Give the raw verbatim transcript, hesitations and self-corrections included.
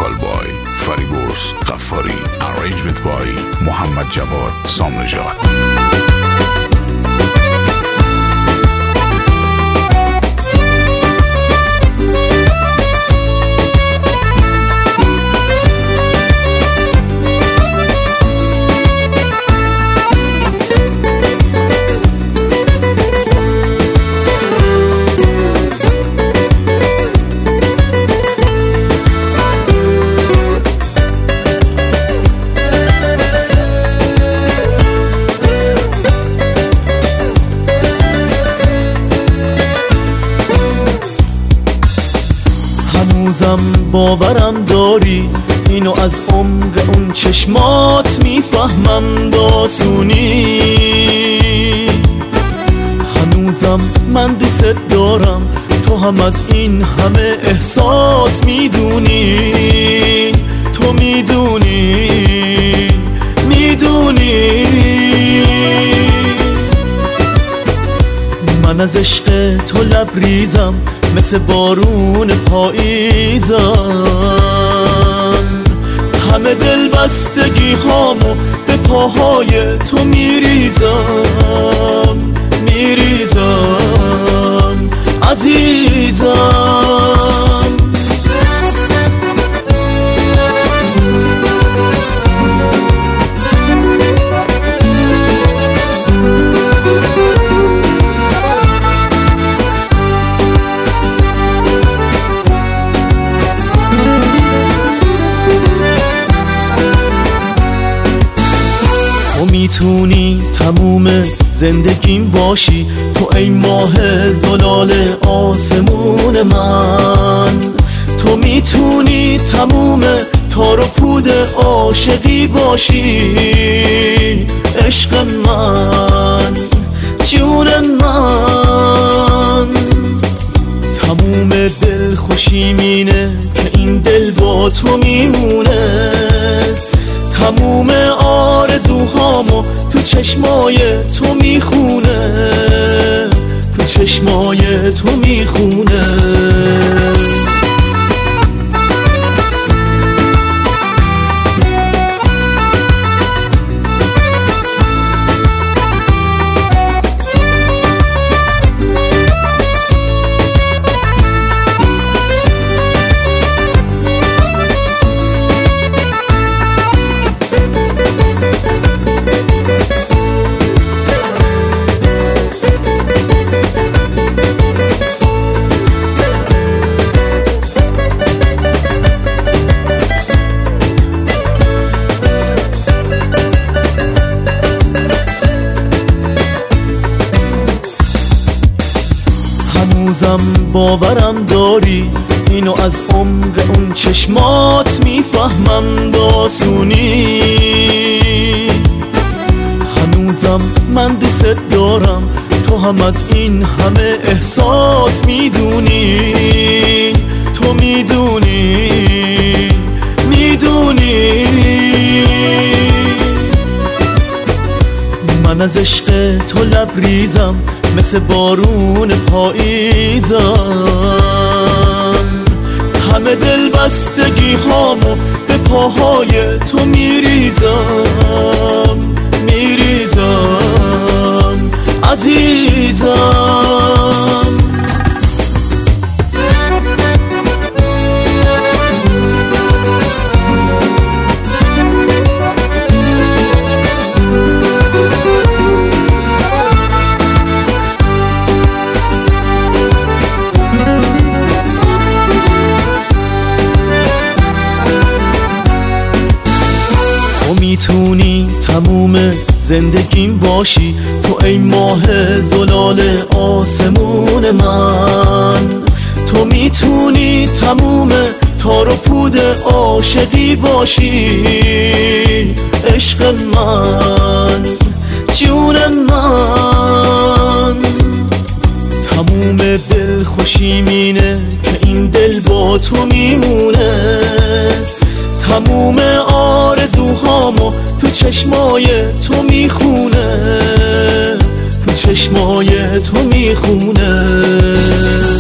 vocal by Fariborz Ghaffari, arrangement by Muhammad Jawad Samnejad. هنوزم باورم داری اینو از عمق اون چشمات میفهمم باسونی. هنوزم من دوست دارم تو هم از این همه احساس میدونی. تو میدونی میدونی من از عشق تو لبریزم مثل بارون پاییزم. همه دل بستگی هامو به پاهای تو میریزم میریزم عزیزم. میتونی تموم زندگیم باشی تو ای ماه زلال آسمون من. تو میتونی تموم تار و پود عاشقی باشی عشق من جون من. تموم دل خوشیمینه که این دل با تو میمونه. تموم آرزوهامو تو چشمای تو میخونه تو چشمای تو میخونه. هنوزم باورم داری اینو از عمق اون چشمات میفهمم باسونی. هنوزم من دوست دارم تو هم از این همه احساس میدونی. تو میدونی میدونی من از عشق تو لبریزم مثل بارون پاییزم. همه دل بستگی هامو به پاهای تو میریزم میریزم عزیزم. میتونی تموم زندگیم باشی تو ای ماه زلال آسمون من. تو میتونی تموم تار و پود عاشقی باشی عشق من جون من. تموم دل خوشیمینه که این دل با تو میمونه. تموم آرزوهامو تو چشمای تو میخونه تو چشمای تو میخونه.